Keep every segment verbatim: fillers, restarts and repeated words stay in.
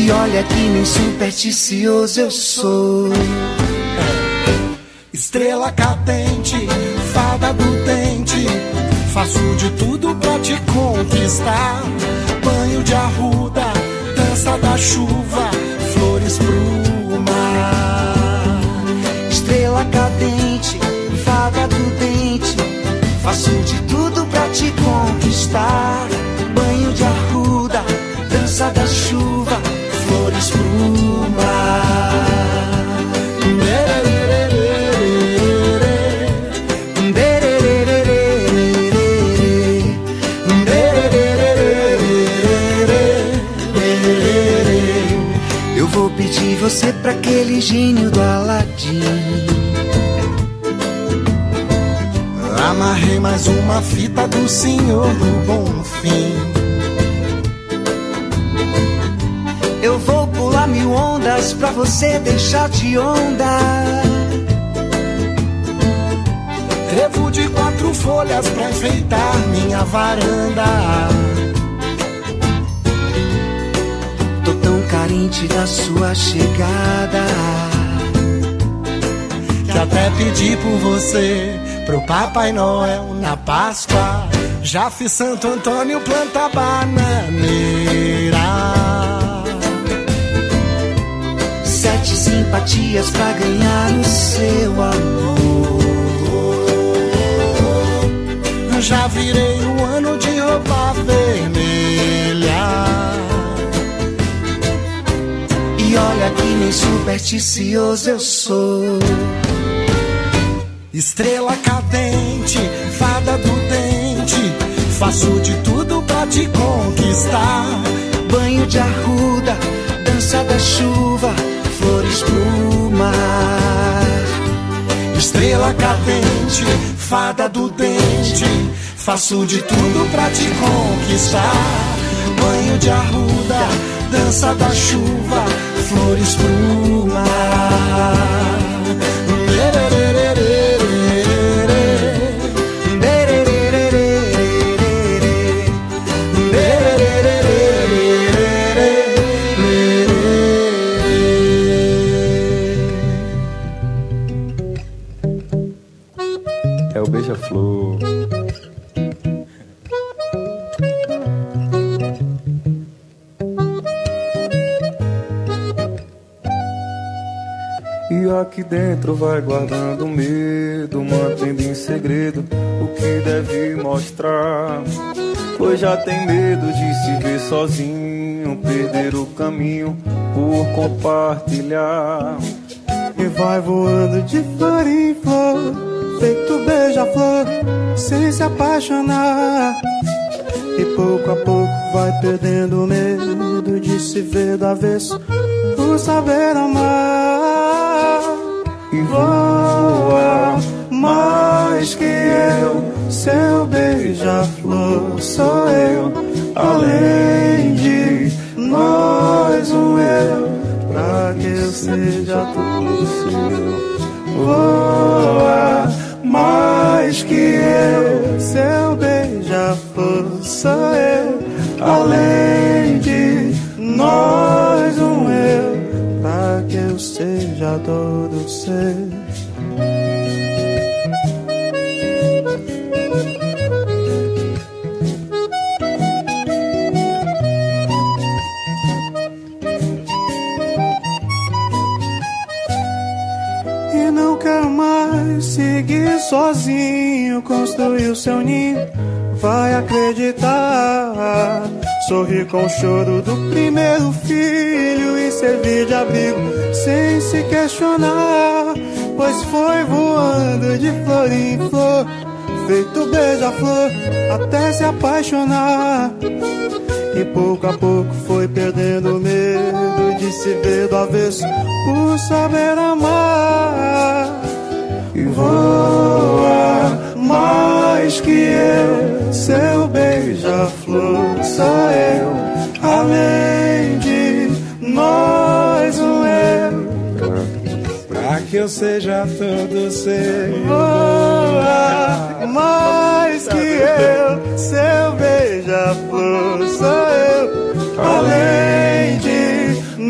E olha que nem supersticioso eu sou. Estrela cadente, fada do dente, faço de tudo pra te conquistar. Banho de arruda, dança da chuva, flores pro mar. Estrela cadente, fada do dente, faço de tudo pra te conquistar. Banho de arruda, dança da chuva, flores pro mar. Eu vou pedir você pra aquele gênio do Aladim. Amarrei mais uma fita do Senhor do Bom Fim. Eu vou pular mil ondas pra você deixar de onda. Trevo de quatro folhas pra enfeitar minha varanda. Tô tão carente da sua chegada que até pedi por você pro Papai Noel na Páscoa. Já fiz Santo Antônio planta bananeira. Sete simpatias pra ganhar o seu amor. Já virei o ano de roupa vermelha. E olha que nem supersticioso eu sou. Estrela cadente, fada do dente, faço de tudo pra te conquistar. Banho de arruda, dança da chuva, flores pro mar. Estrela cadente, fada do dente, faço de tudo pra te conquistar. Banho de arruda, dança da chuva, flores pro mar. É o beija-flor. E aqui dentro vai guardando medo, mantendo em segredo o que deve mostrar. Pois já tem medo de se ver sozinho, perder o caminho por compartilhar. E vai voando de flor em flor, feito beija-flor, sem se apaixonar. E pouco a pouco vai perdendo o medo de se ver do avesso, por saber amar. E voa mais que eu, seu beija-flor sou eu. Além de nós um eu, pra que eu seja tudo seu. Voa mais que eu, seu beija-flor sou eu. Além de nós um eu, pra que eu seja todo seu. E não quero mais seguir sozinho, construir o seu ninho, vai acreditar. Sorrir com o choro do primeiro filho e servir de abrigo sem se questionar. Pois foi voando de flor em flor, feito beija-flor, até se apaixonar. E pouco a pouco foi perdendo o medo de se ver do avesso, por saber amar. E voa mais que eu, seu beija-flor sou eu. Além de nós um eu, pra que eu seja todo seu. Voa mais que eu, seu beija-flor sou eu. Além de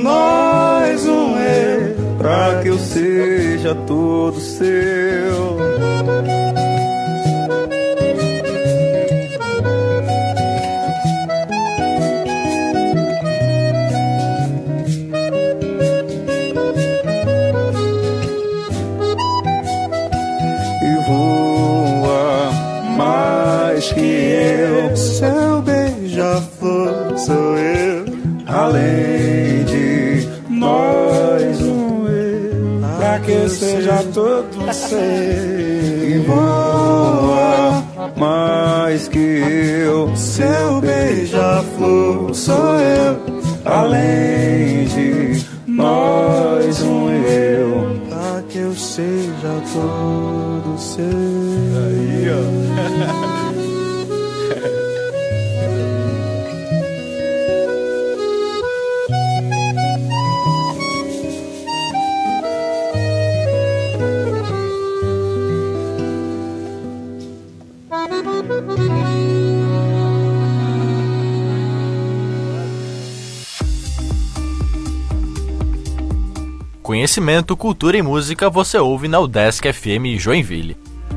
seja todo seu. Que eu, seu beija-flor sou eu, além de nós um eu, pra que eu seja todo seu. E voa mais que eu, seu beija-flor sou eu, além de nós um eu, pra que eu seja todo seu. Aí, ó. Conhecimento, cultura e música você ouve na UDESC F M Joinville.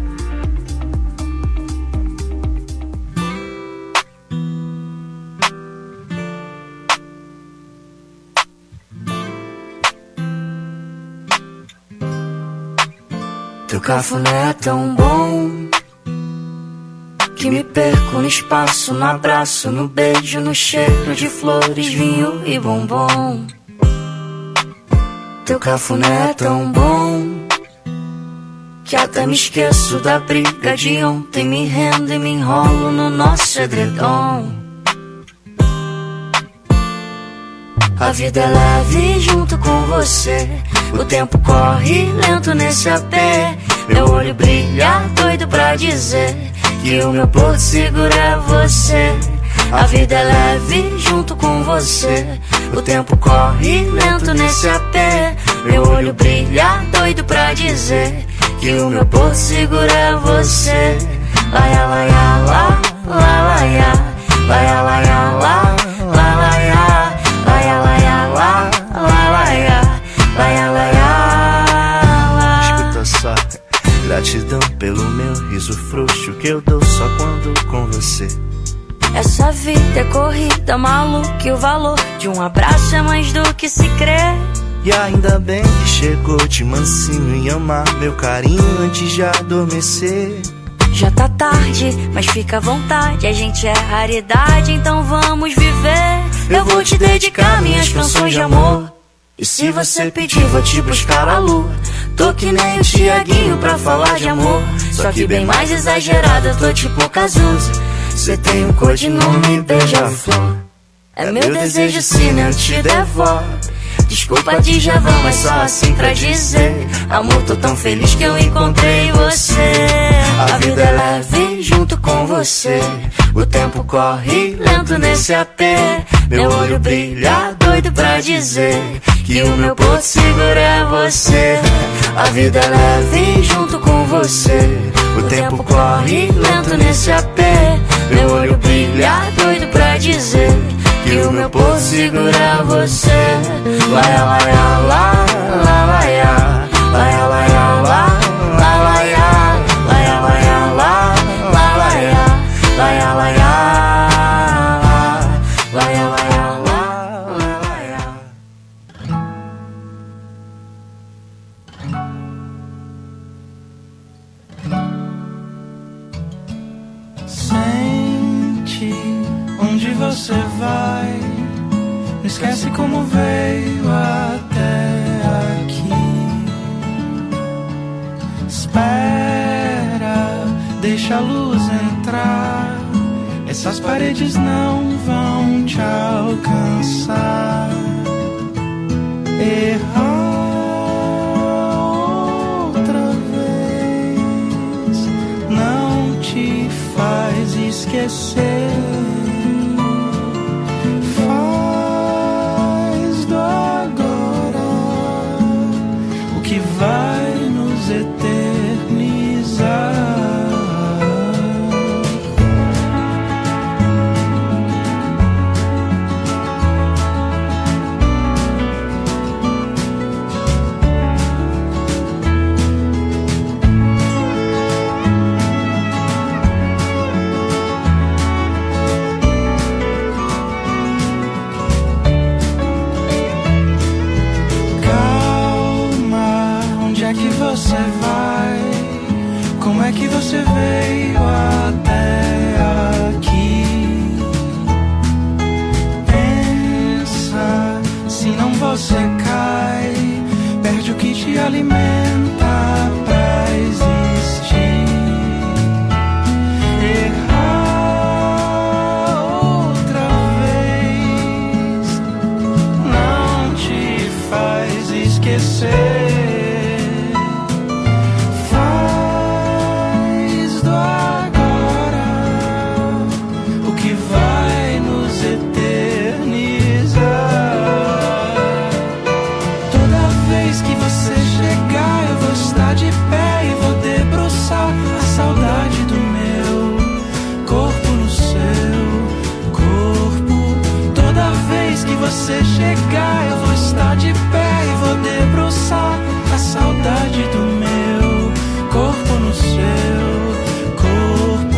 Teu cafuné é tão bom que me perco no espaço, no abraço, no beijo, no cheiro de flores, vinho e bombom. Teu cafuné é tão bom que até me esqueço da briga de ontem, me rendo e me enrolo no nosso edredom. A vida é leve junto com você, o tempo corre lento nesse A P. Meu olho brilha, doido pra dizer que o meu porto seguro é você. A vida é leve junto com você, o tempo corre lento nesse A P. Meu olho brilha, doido pra dizer que o meu porto seguro é você. Laia, laia, lá, lá, laia, laia, laia, lá, lá, laia, laia, laia, lá, lá, laia, laia, laia, lá. Escuta só, gratidão pelo meu riso frouxo que eu dou só quando com você. Essa vida é corrida, maluca, e o valor de um abraço é mais do que se crê. E ainda bem que chegou de mansinho em amar meu carinho antes de adormecer. Já tá tarde, mas fica à vontade, a gente é raridade, então vamos viver. Eu vou te dedicar minhas canções de amor, e se você pedir vou te buscar a lua. Tô que nem o Tiaguinho pra falar de amor, só que bem mais exagerada, tô tipo Cazuza. Cê tem um codinome beija-flor, é meu desejo sim, eu te devoro. Desculpa de Javan, mas só assim pra dizer, amor, tô tão feliz que eu encontrei você. A vida é leve junto com você, o tempo corre lento nesse A P. Meu olho brilha, doido pra dizer que o meu porto seguro é você. A vida é leve junto com você, o tempo corre lento nesse A P. Meu olho brilha, doido pra dizer que o meu porto seguro é você. Laia, laia, lá, lá, laia, laia, laia, lá, lá, laia, laia, laia, lá, lá, laia, laia, laia, laia, laia, lá, lá, laia. Sente onde você vai, não esquece como veio até aqui. Espera, deixa a luz entrar, essas paredes não vão te alcançar. Errar outra vez não te faz esquecer. Faz do agora o que vai nos eternizar. alimenta pra existir. Errar outra vez não te faz esquecer. Você chegar, eu vou estar de pé e vou debruçar a saudade do meu corpo no seu corpo.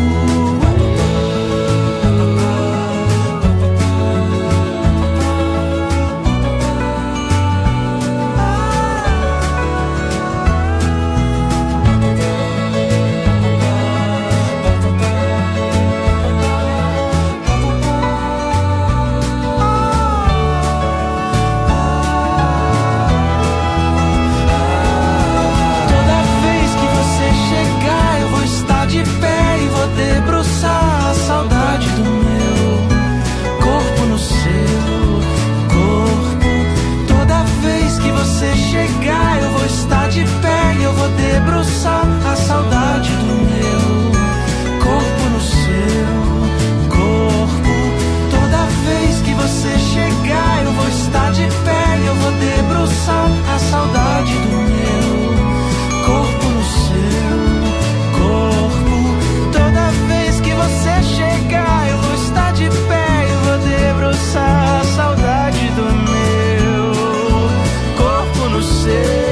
Debruçar a saudade do meu corpo no seu corpo. Toda vez que você chegar, eu vou estar de pé e eu vou debruçar a saudade do meu corpo no seu corpo. Toda vez que você chegar, eu vou estar de pé e eu vou debruçar a saudade do meu corpo no seu.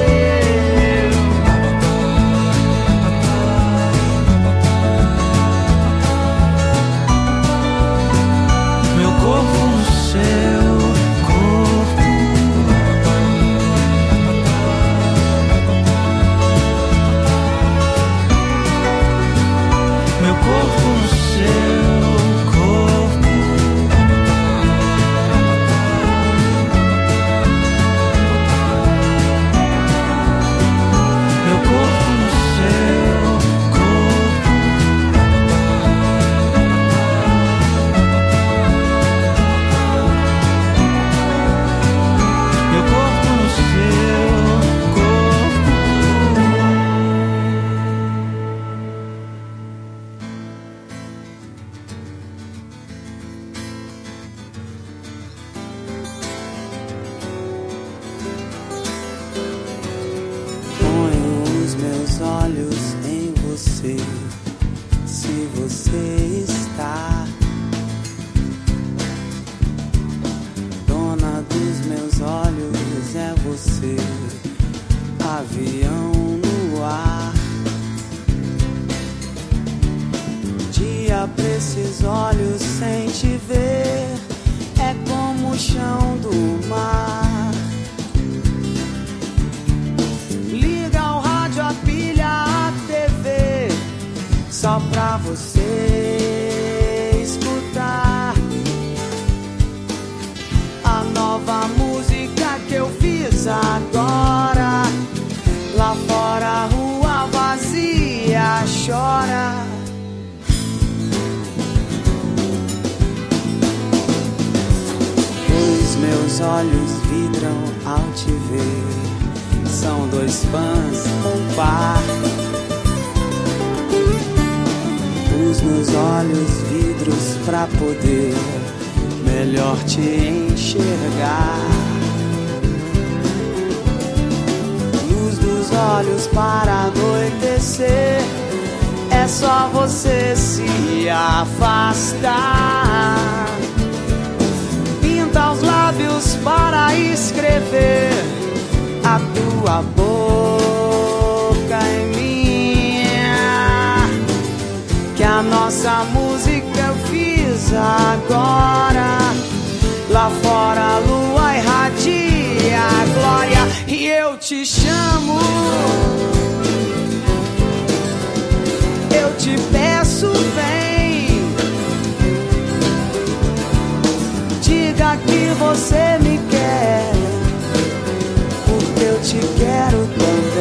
Te chamo, eu te peço, vem. Diga que você me quer, porque eu te quero também.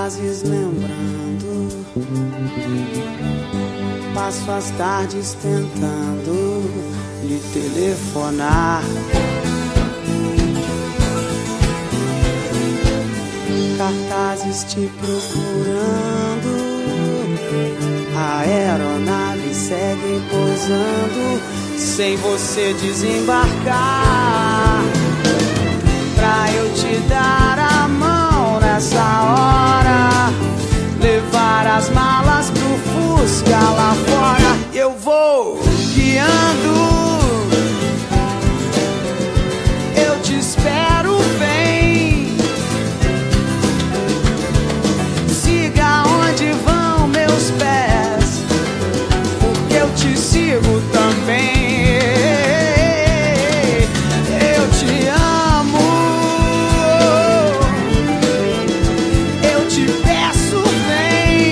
cartazes lembrando, passo as tardes tentando lhe telefonar. Cartazes te procurando, a aeronave segue pousando sem você desembarcar. Pra eu te dar a mão nessa hora, levar as malas pro Fusca lá fora. Eu vou guiando, eu te espero, vem. Siga onde vão meus pés, porque eu te sigo também. Eu te amo, eu te peço, vem.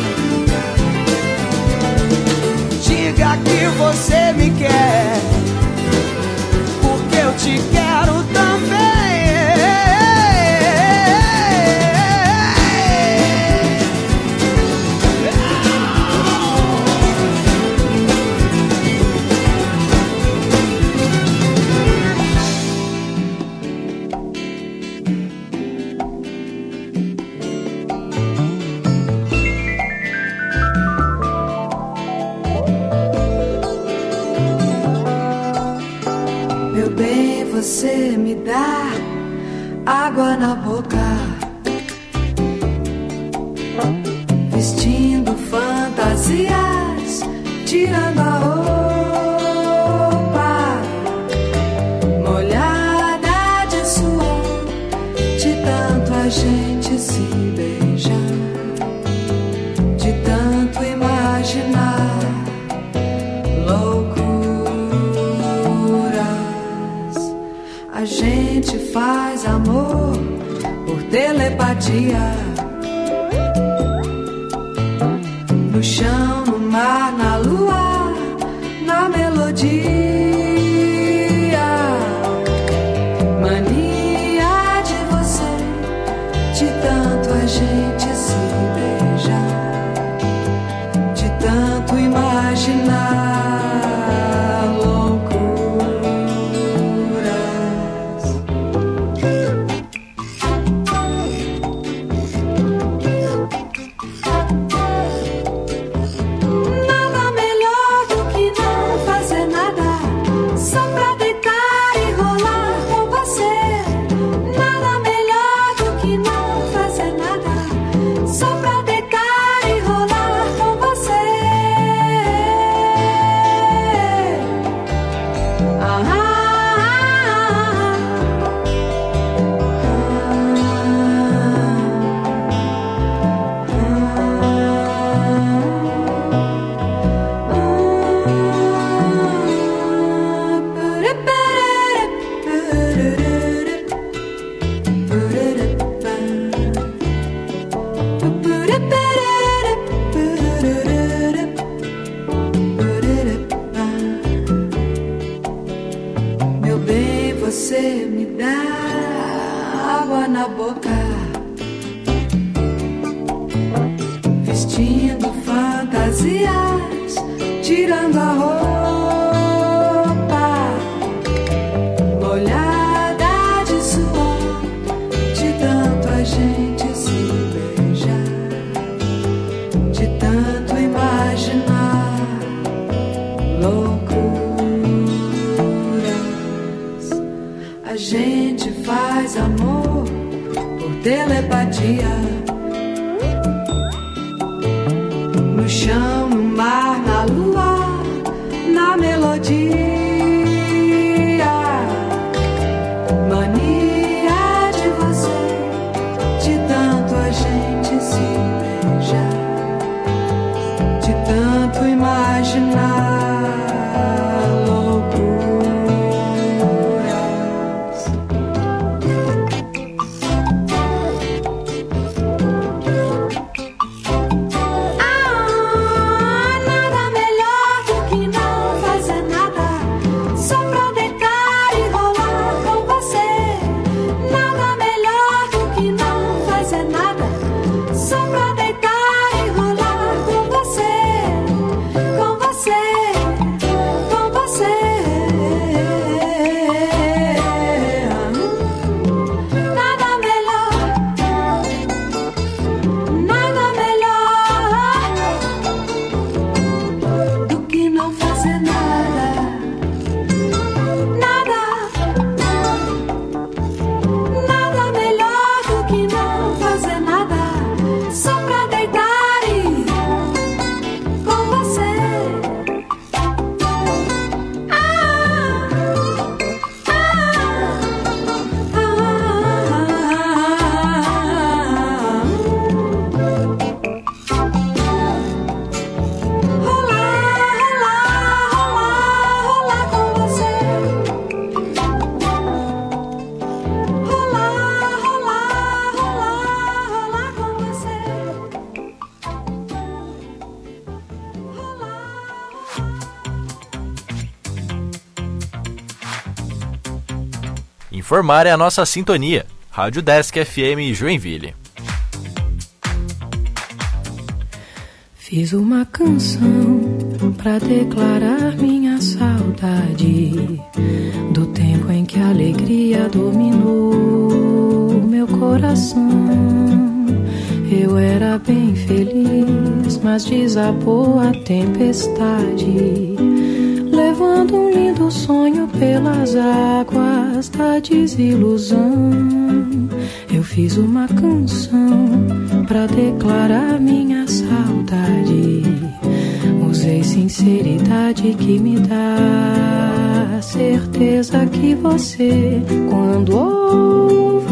Diga que você me quer, porque eu te quero também. Você me dá água na boca, vestindo fantasias, tirando a roupa, molhada de suor, de tanto a gente se beijar, de tanto imaginar loucuras. A gente faz amor por telepatia, no chão, no mar, na lua, na melodia. Mania de você, de tanto a gente se beijar, de tanto imaginar. Você me dá água na boca, vestindo fantasias, tirando a roupa, molhada de suor, de tanto a gente se beijar, de tanto imaginar loucuras. A gente faz amor por telepatia, no chão, no mar, na lua, na melodia. Mania de você, de tanto a gente se beijar, de tanto imaginar. Ah Informar é a nossa sintonia. Rádio Desk F M Joinville. Fiz uma canção pra declarar minha saudade do tempo em que a alegria dominou meu coração. Eu era bem feliz, mas desabou a tempestade, levando um lindo sonho pelas águas da desilusão. Eu fiz uma canção pra declarar minha saudade. Usei sinceridade que me dá certeza que você, quando ouvir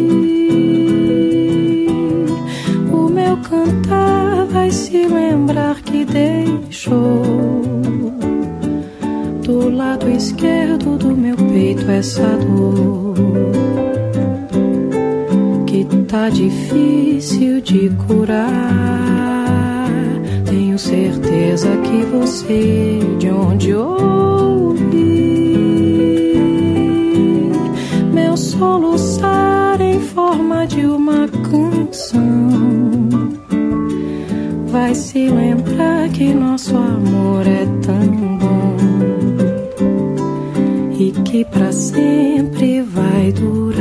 o meu cantar, vai se lembrar que deixou do lado esquerdo do meu peito essa dor que tá difícil de curar. Tenho certeza que você, de onde ouvir meu soluçar em forma de uma canção, vai se lembrar que nosso amor é tão bom e que pra sempre vai durar.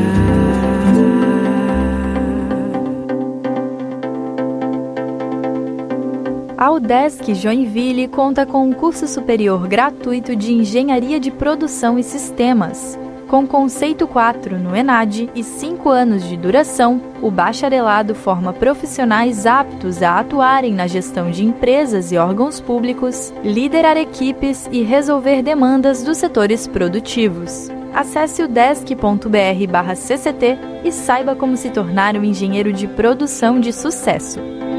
A UDESC Joinville conta com um curso superior gratuito de Engenharia de Produção e Sistemas. Com conceito quatro no ENAD e cinco anos de duração, o bacharelado forma profissionais aptos a atuarem na gestão de empresas e órgãos públicos, liderar equipes e resolver demandas dos setores produtivos. Acesse o udesc ponto b r barra c c t e saiba como se tornar um engenheiro de produção de sucesso.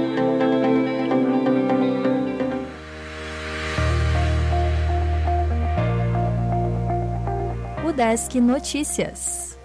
UDESC Notícias.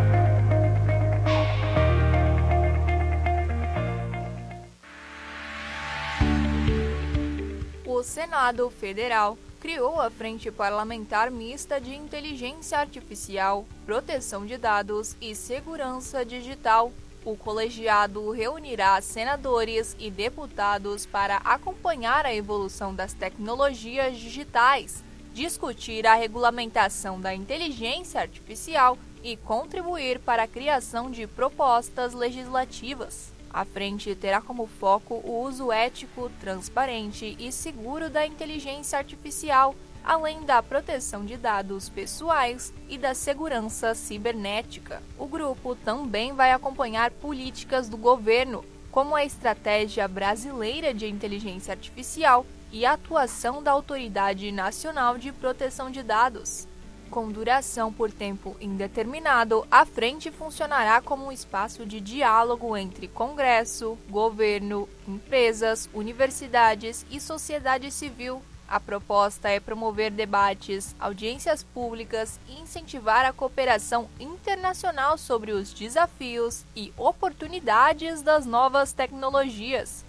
O Senado Federal criou a Frente Parlamentar Mista de Inteligência Artificial, Proteção de Dados e Segurança Digital. O colegiado reunirá senadores e deputados para acompanhar a evolução das tecnologias digitais, discutir a regulamentação da inteligência artificial e contribuir para a criação de propostas legislativas. A frente terá como foco o uso ético, transparente e seguro da inteligência artificial, além da proteção de dados pessoais e da segurança cibernética. O grupo também vai acompanhar políticas do governo, como a Estratégia Brasileira de Inteligência Artificial e a atuação da Autoridade Nacional de Proteção de Dados. Com duração por tempo indeterminado, a frente funcionará como um espaço de diálogo entre Congresso, governo, empresas, universidades e sociedade civil. A proposta é promover debates, audiências públicas e incentivar a cooperação internacional sobre os desafios e oportunidades das novas tecnologias.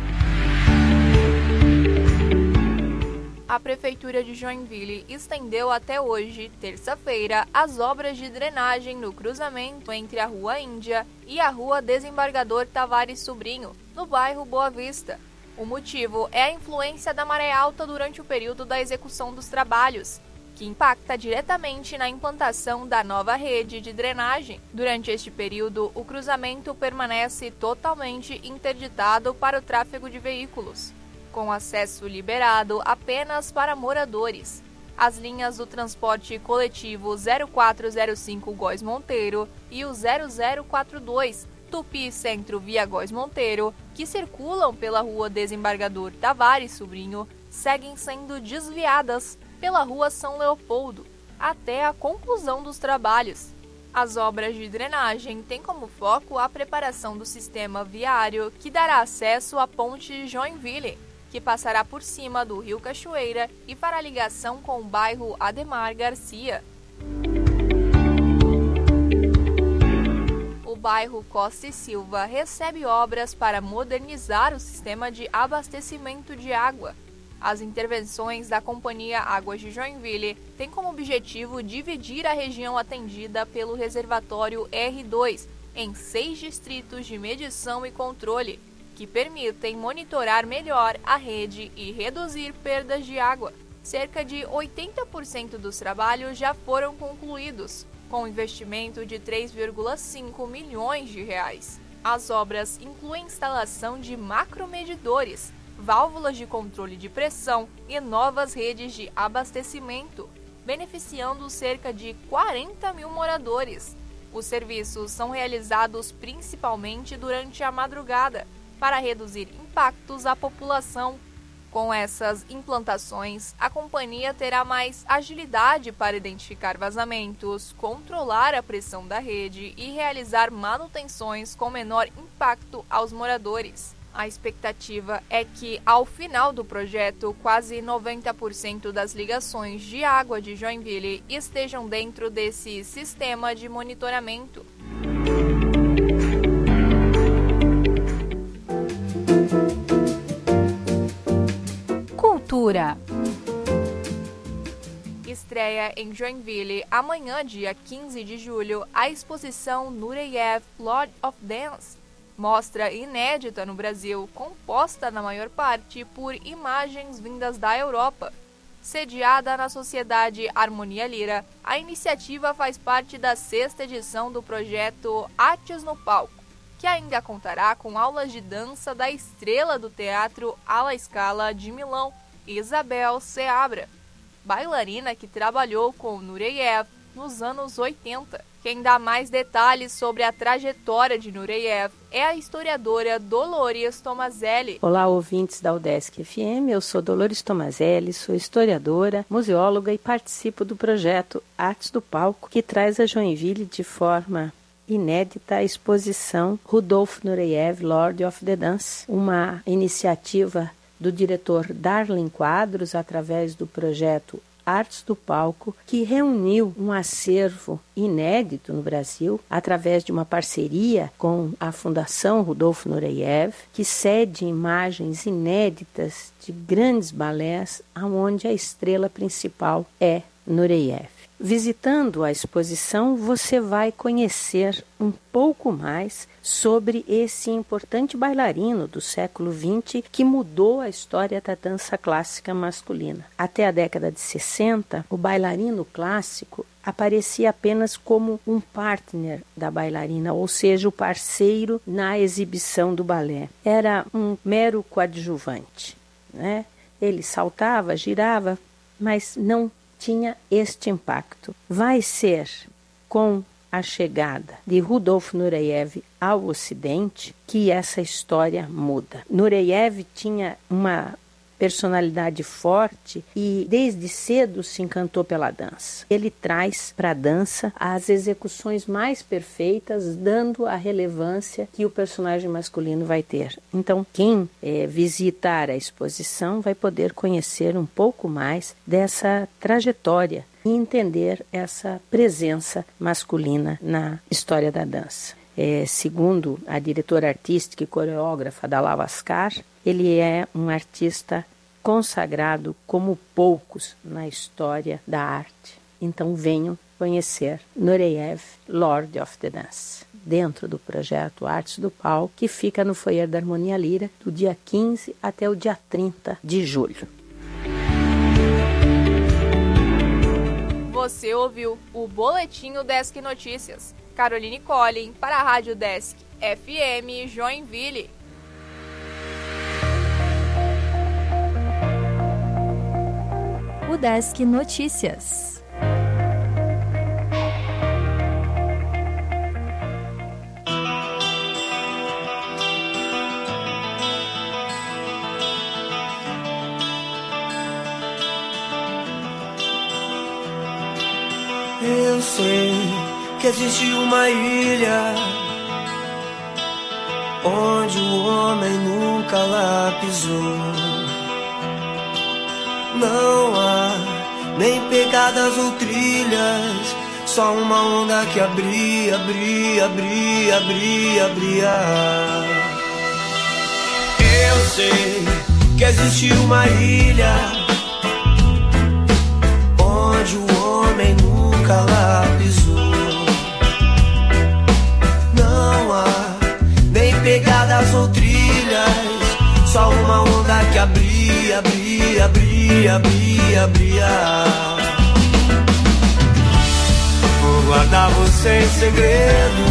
A Prefeitura de Joinville estendeu até hoje, terça-feira, as obras de drenagem no cruzamento entre a Rua Índia e a Rua Desembargador Tavares Sobrinho, no bairro Boa Vista. O motivo é a influência da maré alta durante o período da execução dos trabalhos, que impacta diretamente na implantação da nova rede de drenagem. Durante este período, o cruzamento permanece totalmente interditado para o tráfego de veículos, com acesso liberado apenas para moradores. As linhas do transporte coletivo zero quatro zero cinco Góes Monteiro e o zero zero quatro dois Tupi Centro via Góes Monteiro, que circulam pela Rua Desembargador Tavares Sobrinho, seguem sendo desviadas pela Rua São Leopoldo, até a conclusão dos trabalhos. As obras de drenagem têm como foco a preparação do sistema viário que dará acesso à ponte Joinville, que passará por cima do Rio Cachoeira e fará ligação com o bairro Ademar Garcia. O bairro Costa e Silva, recebe obras para modernizar o sistema de abastecimento de água. As intervenções da Companhia Águas de Joinville têm como objetivo dividir a região atendida pelo reservatório R dois em seis distritos de medição e controle, que permitem monitorar melhor a rede e reduzir perdas de água. Cerca de oitenta por cento dos trabalhos já foram concluídos, com investimento de três vírgula cinco milhões de reais. As obras incluem instalação de macromedidores, válvulas de controle de pressão e novas redes de abastecimento, beneficiando cerca de quarenta mil moradores. Os serviços são realizados principalmente durante a madrugada, para reduzir impactos à população. Com essas implantações, a companhia terá mais agilidade para identificar vazamentos, controlar a pressão da rede e realizar manutenções com menor impacto aos moradores. A expectativa é que, ao final do projeto, quase noventa por cento das ligações de água de Joinville estejam dentro desse sistema de monitoramento. Cultura. Estreia em Joinville, amanhã, dia quinze de julho, a exposição Nureyev Lord of Dance. Mostra inédita no Brasil, composta na maior parte por imagens vindas da Europa. Sediada na Sociedade Harmonia Lira, a iniciativa faz parte da sexta edição do projeto Artes no Palco, que ainda contará com aulas de dança da estrela do teatro alla Scala de Milão, Isabel Seabra, bailarina que trabalhou com Nureyev nos anos oitenta. Quem dá mais detalhes sobre a trajetória de Nureyev é a historiadora Dolores Tomazelli. Olá, ouvintes da UDESC F M, eu sou Dolores Tomazelli, sou historiadora, museóloga e participo do projeto Artes do Palco, que traz a Joinville de forma inédita a exposição Rudolf Nureyev, Lord of the Dance, uma iniciativa do diretor Darlin Quadros através do projeto Artes do Palco, que reuniu um acervo inédito no Brasil através de uma parceria com a Fundação Rudolf Nureyev, que cede imagens inéditas de grandes balés, onde a estrela principal é Nureyev. Visitando a exposição, você vai conhecer um pouco mais sobre esse importante bailarino do século vinte que mudou a história da dança clássica masculina. Até a década de sessenta, o bailarino clássico aparecia apenas como um partner da bailarina, ou seja, o parceiro na exibição do balé. Era um mero coadjuvante, né? Ele saltava, girava, mas não tinha este impacto. Vai ser com a chegada de Rudolf Nureyev ao Ocidente que essa história muda. Nureyev tinha uma personalidade forte e desde cedo se encantou pela dança. Ele traz para a dança as execuções mais perfeitas, dando a relevância que o personagem masculino vai ter. Então, quem é, visitar a exposição vai poder conhecer um pouco mais dessa trajetória e entender essa presença masculina na história da dança. É, segundo a diretora artística e coreógrafa da Lavascar, ele é um artista consagrado como poucos na história da arte. Então venham conhecer Nureyev, Lord of the Dance, dentro do projeto Artes do Palco, que fica no Foyer da Harmonia Lira, do dia quinze até o dia trinta de julho. Você ouviu o Boletim Desk Notícias. Caroline Collin para a Rádio Desk F M Joinville. O Desk Notícias. Eu sei que existe uma ilha onde o homem nunca lá pisou. Não há nem pegadas ou trilhas, só uma onda que abria, abria, abria, abria, abria. Eu sei que existe uma ilha onde o homem nunca lá pisou. Não há nem pegadas ou trilhas, só uma onda que abria, abria, abria, abria, abria. Vou guardar você em segredo,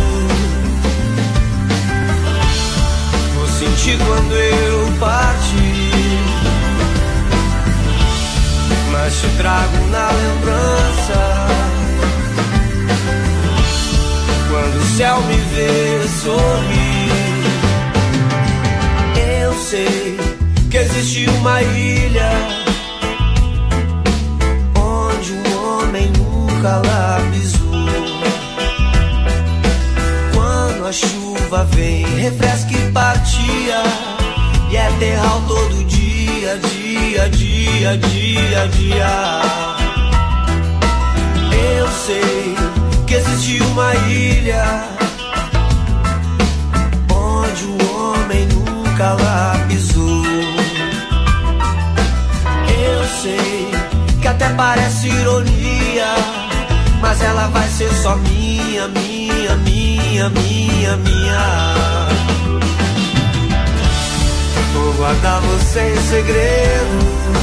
vou sentir quando eu partir, mas te trago na lembrança quando o céu me vê sorrir. Eu sei que existe uma ilha onde o homem nunca lá pisou. Quando a chuva vem, refresca e partia, e é terral todo dia, dia, dia, dia, dia. Eu sei que existe uma ilha onde o homem nunca lá pisou. Eu sei que até parece ironia, mas ela vai ser só minha, minha, minha, minha, minha. Vou guardar você em segredo,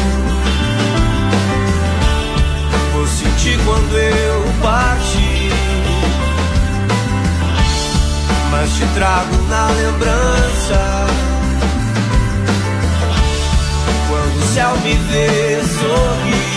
vou sentir quando eu partir, mas te trago na lembrança quando o céu me vê sorrir.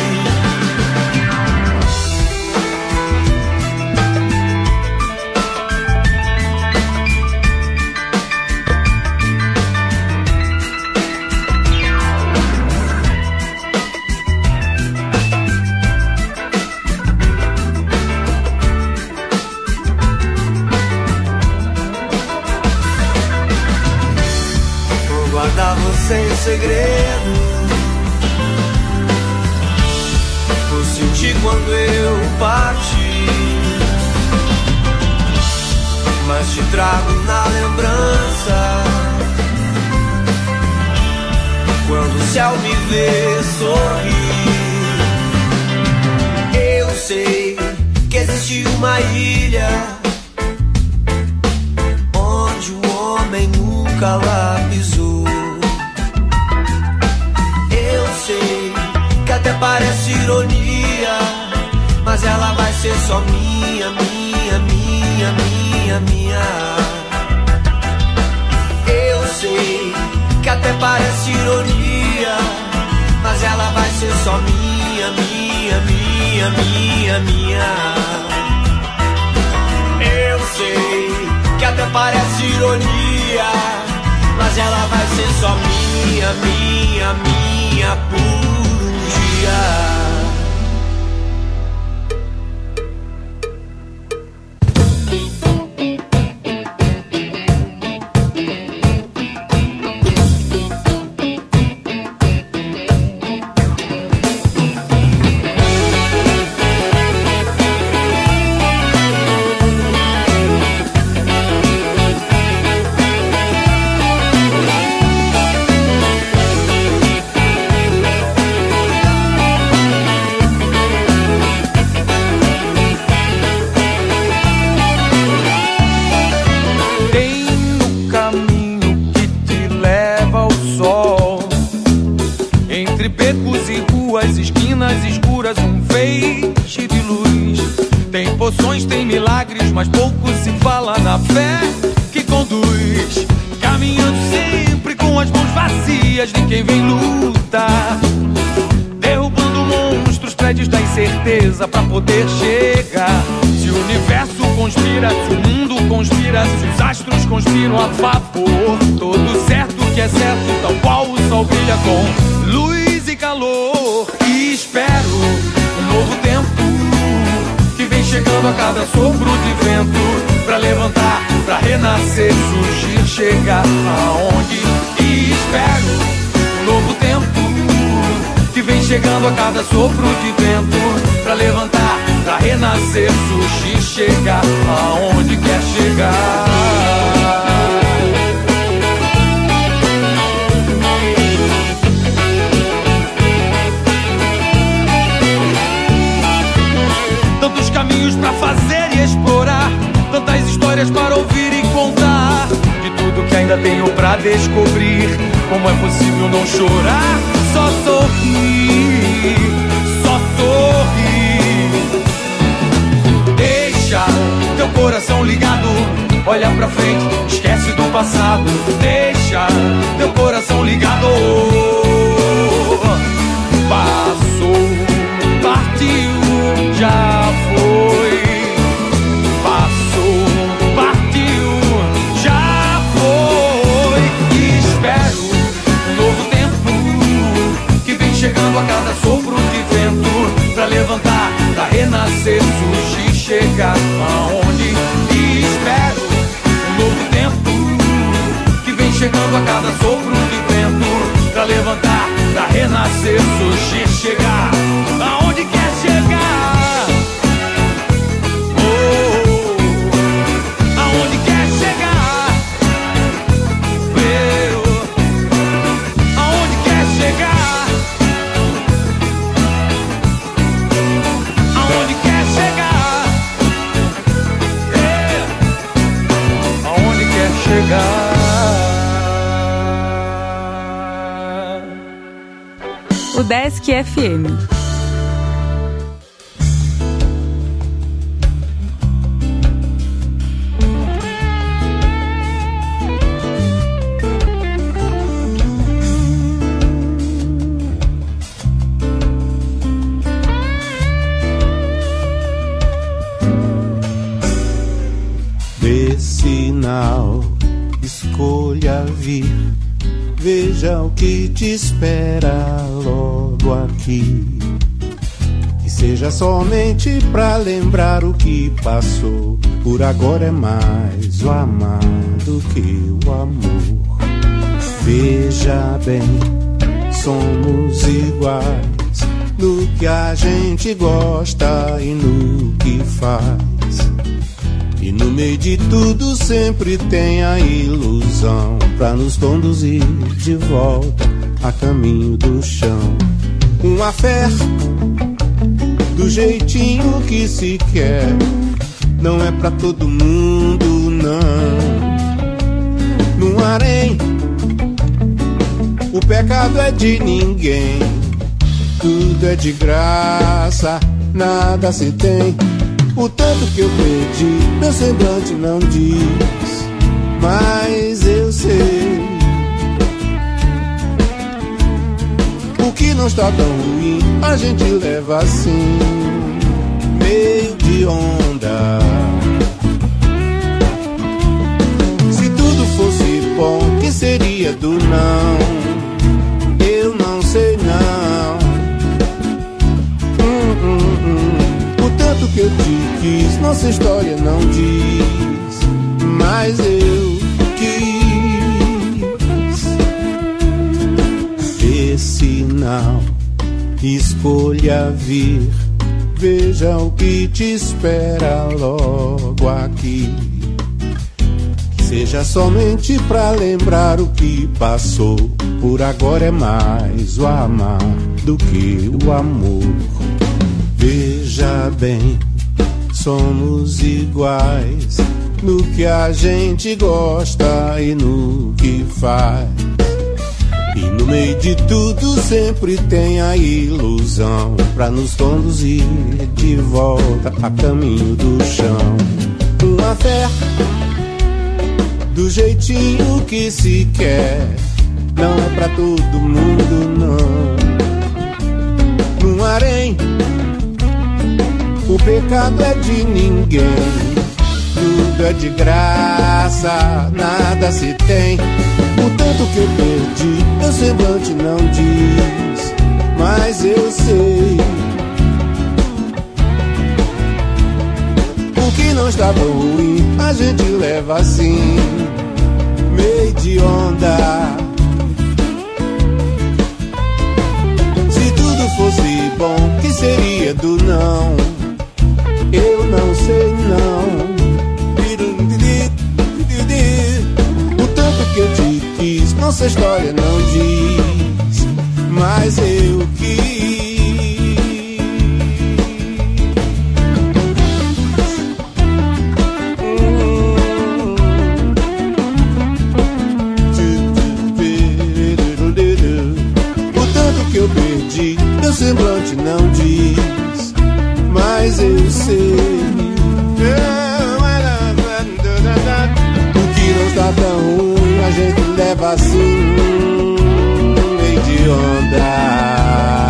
Guardar você em segredo, vou sentir quando eu partir, mas te trago na lembrança quando o céu me vê sorrir. Eu sei que existe uma ilha onde o homem nunca lá pisou. Até parece ironia, mas ela vai ser só minha, minha, minha, minha, minha. Eu sei que até parece ironia, mas ela vai ser só minha, minha, minha, minha, minha. Eu sei que até parece ironia, mas ela vai ser só minha, minha, minha, por mas pouco se fala na fé que conduz, caminhando sempre com as mãos vazias de quem vem lutar, derrubando monstros, prédios da incerteza pra poder chegar. Se o universo conspira, se o mundo conspira, se os astros conspiram a favor, todo certo que é certo, tal qual o sol brilha com luz e calor. E espero um novo tempo que vem chegando a cada sopro de vento, pra levantar, pra renascer, surgir, chegar aonde. E espero um novo tempo que vem chegando a cada sopro de vento, pra levantar, pra renascer, surgir, chegar aonde quer chegar. sonhos pra fazer e explorar, tantas histórias para ouvir e contar, de tudo que ainda tenho pra descobrir. Como é possível não chorar? Só sorrir, só sorrir. Deixa teu coração ligado, olha pra frente, esquece do passado. Deixa teu coração ligado. Passou, partiu, já foi. Passou, partiu, já foi. E espero um novo tempo que vem chegando a cada sopro de vento, pra levantar, pra renascer, surgir, chegar aonde. E espero um novo tempo que vem chegando a cada sopro de vento, pra levantar, pra renascer, surgir, chegar aonde quer chegar. Oh, aonde quer chegar. Eu, aonde quer chegar. Aonde quer chegar. É, aonde quer chegar. O Desk F M. Dê sinal, escolha vir. Veja o que te espera logo aqui. Que seja somente pra lembrar o que passou. Por agora é mais o amar do que o amor. Veja bem, somos iguais no que a gente gosta e no que faz. E no meio de tudo sempre tem a ilusão pra nos conduzir de volta a caminho do chão. Uma fé do jeitinho que se quer, não é pra todo mundo, não. Num harém, o pecado é de ninguém. Tudo é de graça, nada se tem. O tanto que eu perdi, meu semblante não diz, mas eu sei. O que não está tão ruim, a gente leva assim, meio de onda. Se tudo fosse bom, que seria do não? Eu não sei não. Hum, hum, hum. O tanto que eu te quis, nossa história não diz, mas eu quis. Dê sinal, escolha vir. Veja o que te espera logo aqui. Que seja somente pra lembrar o que passou. Por agora é mais o amar do que o amor. Veja bem, somos iguais no que a gente gosta e no que faz. E no meio de tudo sempre tem a ilusão pra nos conduzir de volta a caminho do chão. Uma fé do jeitinho que se quer, não é pra todo mundo, não. Num harém, o pecado é de ninguém. Tudo é de graça, nada se tem. O tanto que eu perdi, meu semblante não diz, mas eu sei. O que não está tão ruim, a gente leva assim, meio de onda. Se tudo fosse bom, que seria do não? Eu não sei não. O tanto que eu te quis, nossa história não diz, mas eu quis. semblante não diz, mas eu sei. O que não está tão ruim, a gente leva assim, meio de onda.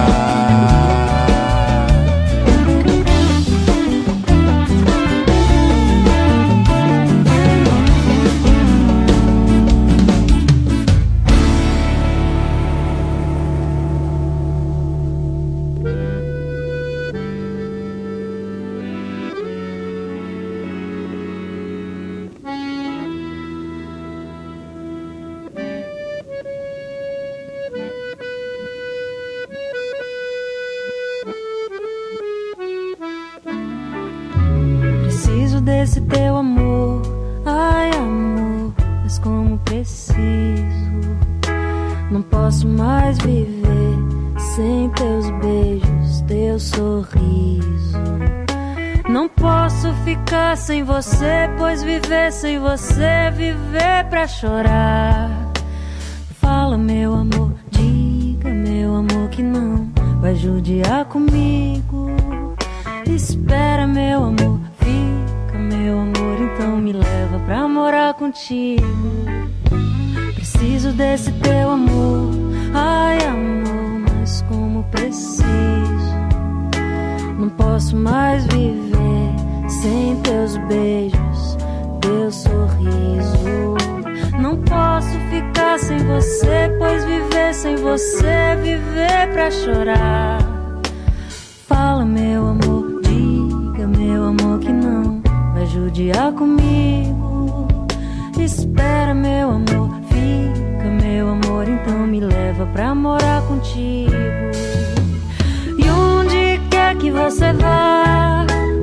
Desse teu amor, ai amor, mas como preciso. Não posso mais viver sem teus beijos, teu sorriso. Não posso ficar sem você, pois viver sem você é viver pra chorar. Fala meu amor, diga meu amor que não vai judiar comigo. Espera meu amor, meu amor, então me leva pra morar contigo. Preciso desse teu amor, ai amor, mas como preciso. Não posso mais viver sem teus beijos, teu sorriso. Não posso ficar sem você, pois viver sem você é viver pra chorar. Fala meu amor, diga meu amor que não vai judiar comigo. Espera meu amor, fica meu amor, então me leva pra morar contigo. E onde quer que você vá,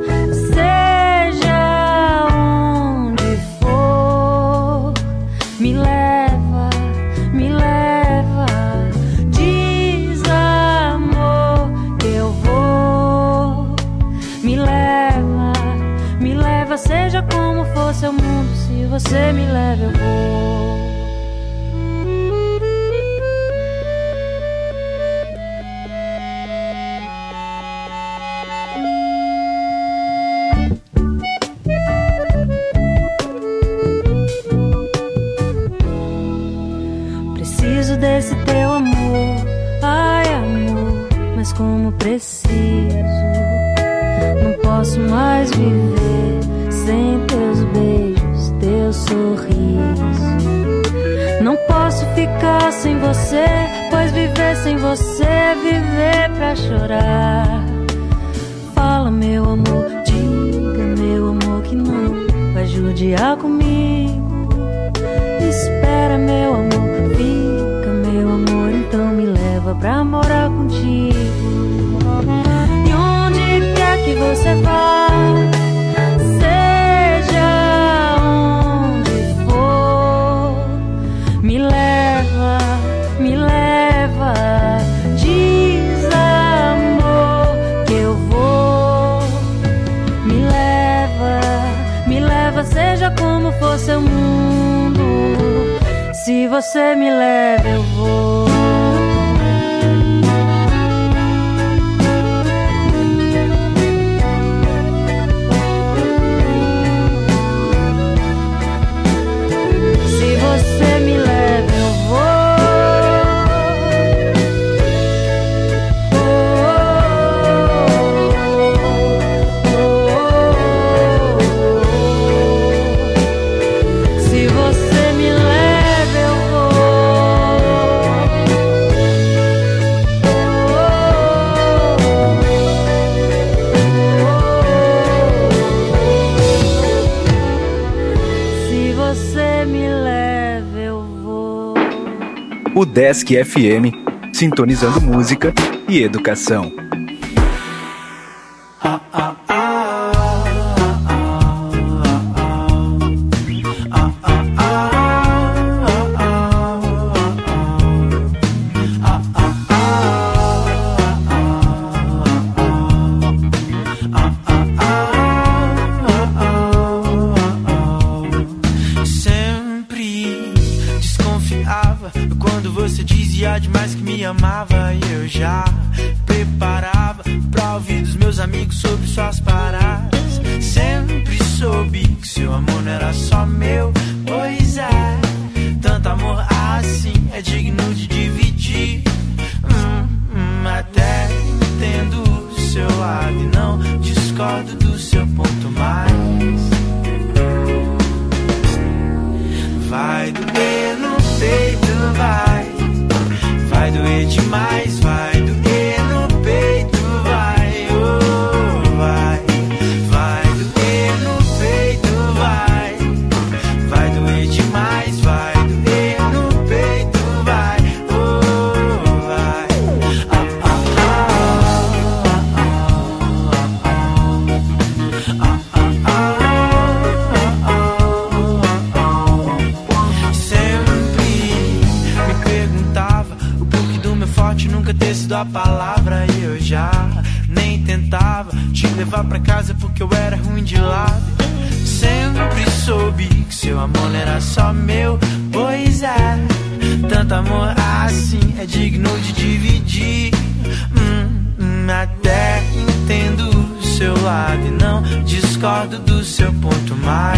seja onde for, me leva, me leva. Diz amor que eu vou, me leva, me leva, seja como for seu mundo, se você me leva eu vou. Preciso desse teu amor, ai amor, mas como preciso. Não posso mais viver sem teus beijos, teu sorriso. Não posso ficar sem você, pois viver sem você é viver pra chorar. Fala meu amor, diga meu amor que não vai judiar comigo. Espera meu amor, fica meu amor, então me leva pra morar contigo. E onde quer que você vá, seja onde for, me leva, me leva. Diz amor que eu vou, me leva, me leva, seja como for seu mundo, se você me leva eu vou. O Desk F M, sintonizando música e educação. Demais que me amava e eu já preparava discordo do seu ponto mais. Vai doer no peito, vai. Vai doer demais, vai doer no peito, vai. Oh, vai. Vai doer no peito, vai. Vai doer demais, vai doer no peito, vai. Oh, vai. Ah, ah, ah, ah, ah. Sempre me perguntava o porquê do meu forte nunca ter sido a palavra, e eu já nem tentava te levar pra casa porque eu era ruim de lábio. Sempre soube que seu amor não era só meu, pois é. Tanto amor assim é digno de dividir. hum, hum, Até entendo o seu lado e não discordo do seu ponto mais.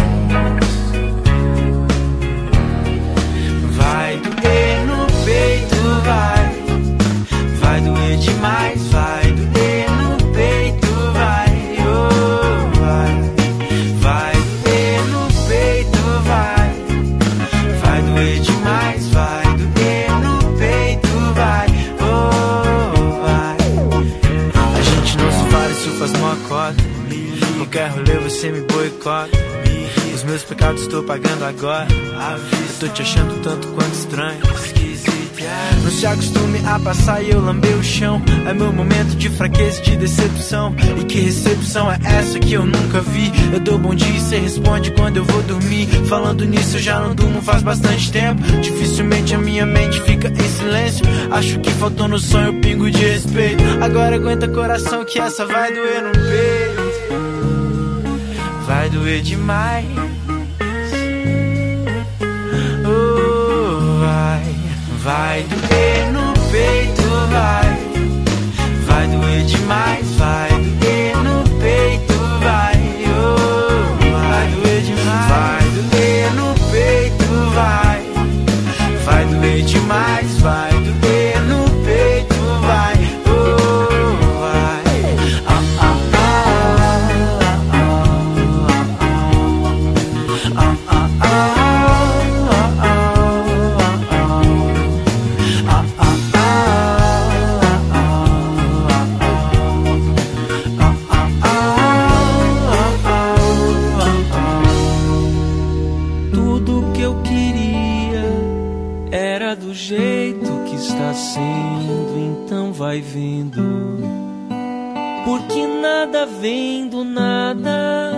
Vai doer no peito, vai. Vai doer demais, vai doer no peito, vai. Oh, vai. Vai doer no peito, vai. Vai doer demais, vai doer no peito, vai. Oh, vai. A gente não se fala, isso faz uma cota. Qualquer rolê você me boicota. Os meus pecados tô pagando agora. Eu tô te achando tanto quanto estranho. Não se acostume a passar e eu lamber o chão. É meu momento de fraqueza e de decepção. E que recepção é essa que eu nunca vi? Eu dou bom dia e cê responde quando eu vou dormir. Falando nisso eu já não durmo faz bastante tempo. Dificilmente a minha mente fica em silêncio. Acho que faltou no sonho um pingo de respeito. Agora aguenta coração que essa vai doer no peito. Vai doer demais. Oh, vai. Vai doer no peito, vai. Vai doer demais, vai doer no peito, vai. Oh, vai doer demais. Vai doer no peito, vai. Vai doer demais, vai doer no peito, vai. Oh, vai. Ah, ah, ah, ah, ah, ah, ah, ah. Vai vendo, porque nada vem do nada.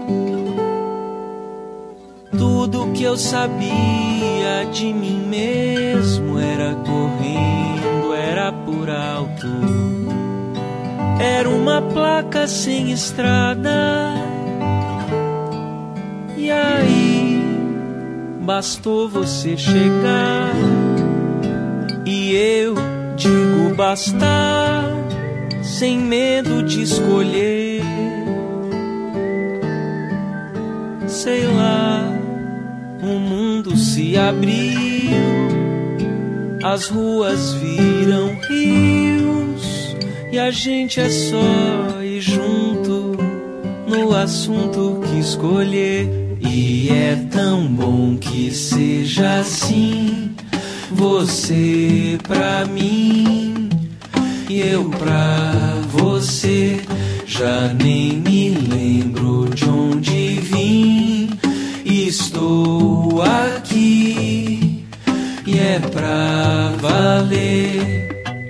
Tudo que eu sabia de mim mesmo era correndo, era por alto. Era uma placa sem estrada. E aí, bastou você chegar e eu digo bastar, sem medo de escolher. Sei lá, o mundo se abriu, as ruas viram rios, e a gente é só ir junto no assunto que escolher. E é tão bom que seja assim. Você pra mim e eu pra você. Já nem me lembro de onde vim. Estou aqui e é pra valer.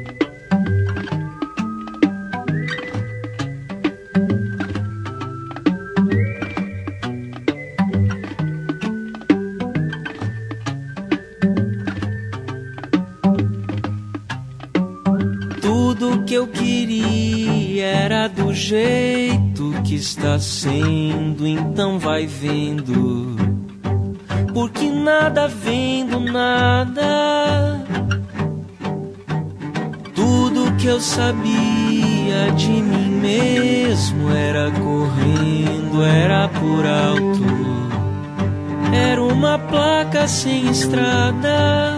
Eu queria era do jeito que está sendo, então vai vendo, porque nada vem do nada. Tudo que eu sabia de mim mesmo era correndo, era por alto. Era uma placa sem estrada.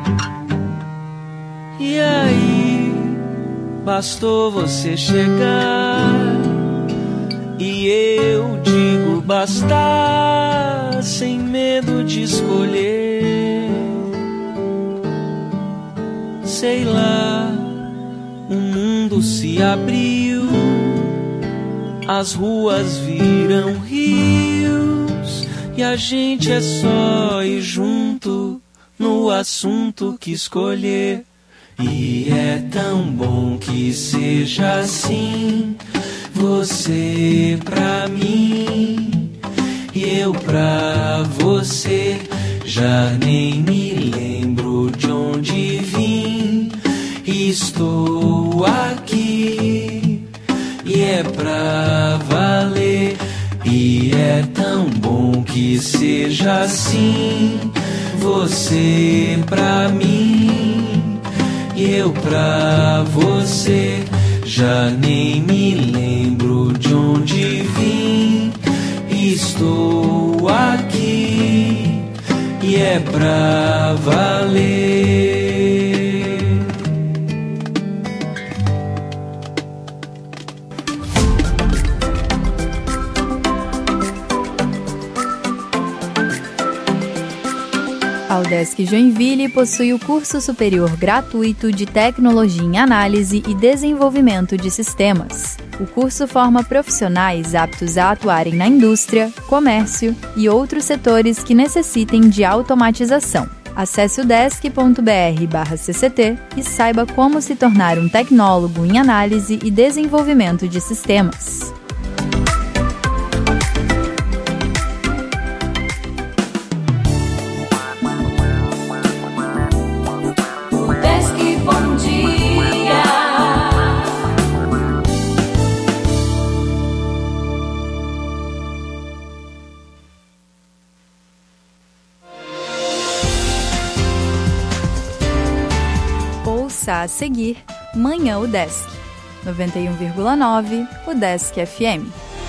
E aí bastou você chegar E eu digo basta, sem medo de escolher. Sei lá, o mundo se abriu, as ruas viram rios, e a gente é só ir junto no assunto que escolher. E é tão bom que seja assim, você pra mim e eu pra você. Já nem me lembro de onde vim, estou aqui e é pra valer. E é tão bom que seja assim, você pra mim e eu pra você. Já nem me lembro de onde vim, estou aqui e é pra valer. A UDESC Joinville possui o curso superior gratuito de Tecnologia em Análise e Desenvolvimento de Sistemas. O curso forma profissionais aptos a atuarem na indústria, comércio e outros setores que necessitem de automatização. Acesse udesc.br barra cct e saiba como se tornar um tecnólogo em análise e desenvolvimento de sistemas. A seguir, Manhã UDESC, noventa e um vírgula nove UDESC F M.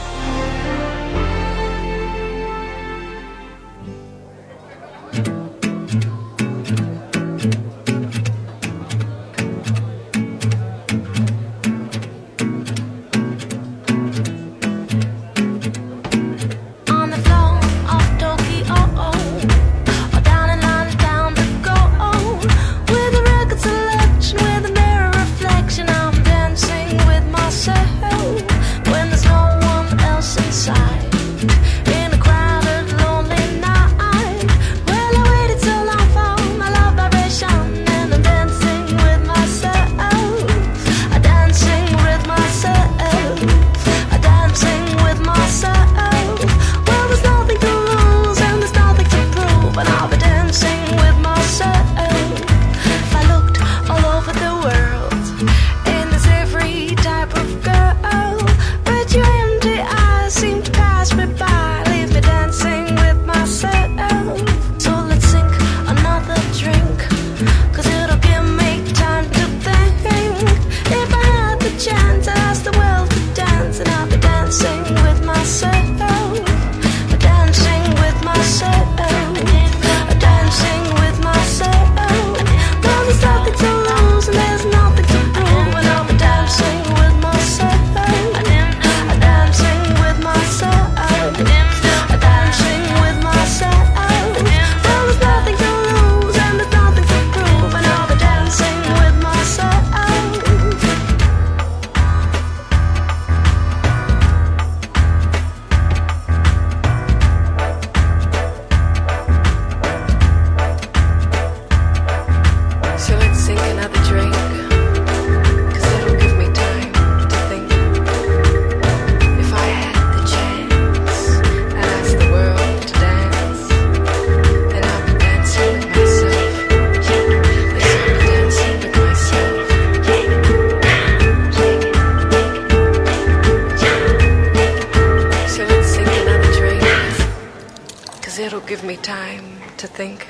Give me time to think.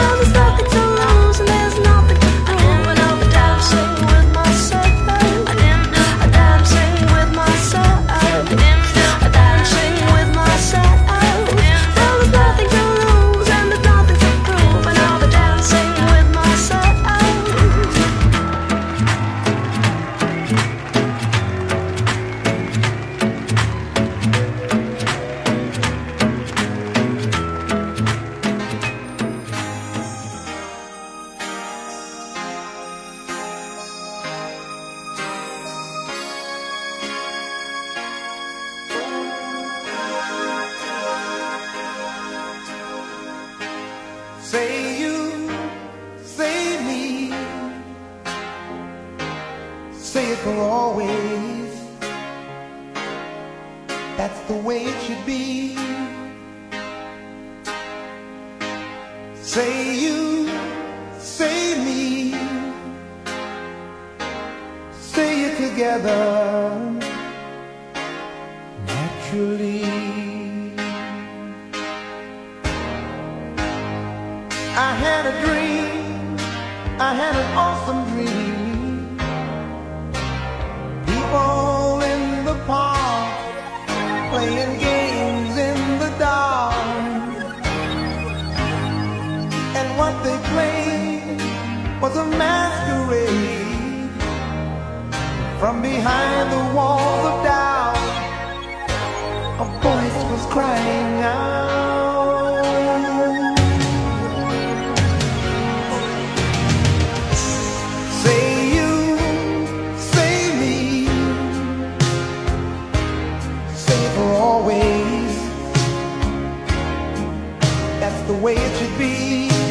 Dancing with myself. for always. That's the way it should be. Say you, say me, say it together naturally. I had a dream, I had an awesome dream. People in the park playing games in the dark. And what they played was a masquerade. From behind the walls of doubt, a voice was crying out. Say you, say me, say for always. That's the way it should be.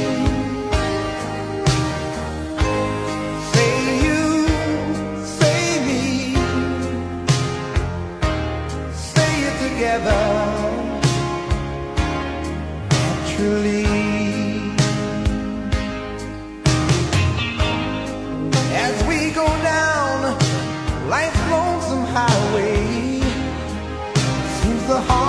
Naturally, as we go down life's lonesome highway, seems the heart